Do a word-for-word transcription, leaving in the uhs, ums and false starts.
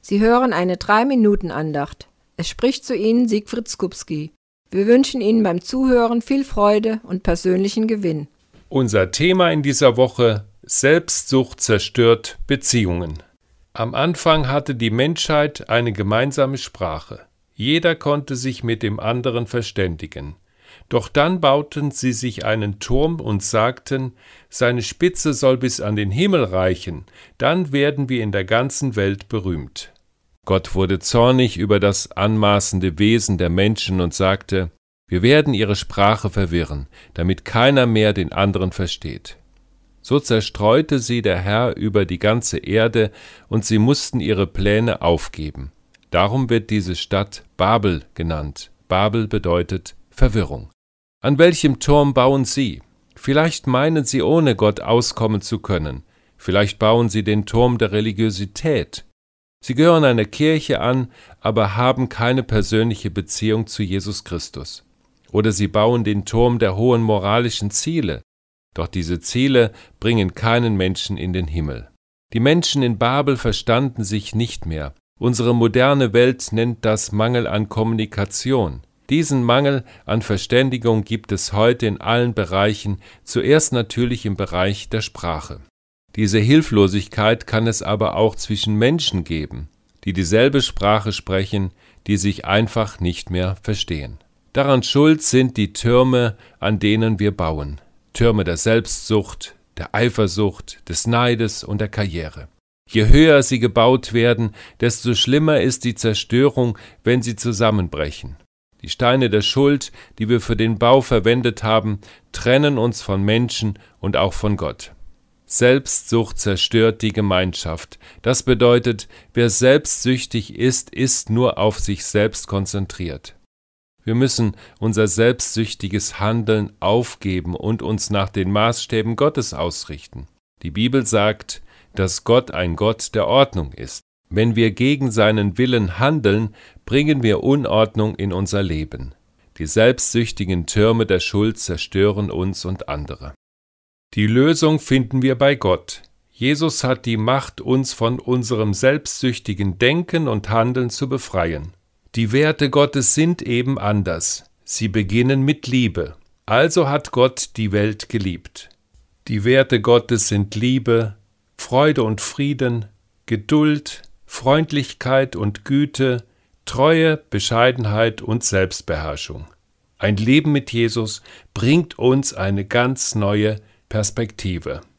Sie hören eine drei Minuten Andacht. Es spricht zu Ihnen Siegfried Skupski. Wir wünschen Ihnen beim Zuhören viel Freude und persönlichen Gewinn. Unser Thema in dieser Woche: Selbstsucht zerstört Beziehungen. Am Anfang hatte die Menschheit eine gemeinsame Sprache. Jeder konnte sich mit dem anderen verständigen. Doch dann bauten sie sich einen Turm und sagten, seine Spitze soll bis an den Himmel reichen, dann werden wir in der ganzen Welt berühmt. Gott wurde zornig über das anmaßende Wesen der Menschen und sagte, wir werden ihre Sprache verwirren, damit keiner mehr den anderen versteht. So zerstreute sie der Herr über die ganze Erde und sie mussten ihre Pläne aufgeben. Darum wird diese Stadt Babel genannt. Babel bedeutet Verwirrung. An welchem Turm bauen Sie? Vielleicht meinen Sie, ohne Gott auskommen zu können. Vielleicht bauen Sie den Turm der Religiosität. Sie gehören einer Kirche an, aber haben keine persönliche Beziehung zu Jesus Christus. Oder Sie bauen den Turm der hohen moralischen Ziele. Doch diese Ziele bringen keinen Menschen in den Himmel. Die Menschen in Babel verstanden sich nicht mehr. Unsere moderne Welt nennt das Mangel an Kommunikation. Diesen Mangel an Verständigung gibt es heute in allen Bereichen, zuerst natürlich im Bereich der Sprache. Diese Hilflosigkeit kann es aber auch zwischen Menschen geben, die dieselbe Sprache sprechen, die sich einfach nicht mehr verstehen. Daran schuld sind die Türme, an denen wir bauen. Türme der Selbstsucht, der Eifersucht, des Neides und der Karriere. Je höher sie gebaut werden, desto schlimmer ist die Zerstörung, wenn sie zusammenbrechen. Die Steine der Schuld, die wir für den Bau verwendet haben, trennen uns von Menschen und auch von Gott. Selbstsucht zerstört die Gemeinschaft. Das bedeutet, wer selbstsüchtig ist, ist nur auf sich selbst konzentriert. Wir müssen unser selbstsüchtiges Handeln aufgeben und uns nach den Maßstäben Gottes ausrichten. Die Bibel sagt, dass Gott ein Gott der Ordnung ist. Wenn wir gegen seinen Willen handeln, bringen wir Unordnung in unser Leben. Die selbstsüchtigen Türme der Schuld zerstören uns und andere. Die Lösung finden wir bei Gott. Jesus hat die Macht, uns von unserem selbstsüchtigen Denken und Handeln zu befreien. Die Werte Gottes sind eben anders. Sie beginnen mit Liebe. Also hat Gott die Welt geliebt. Die Werte Gottes sind Liebe, Freude und Frieden, Geduld, Freundlichkeit und Güte, Treue, Bescheidenheit und Selbstbeherrschung. Ein Leben mit Jesus bringt uns eine ganz neue Perspektive.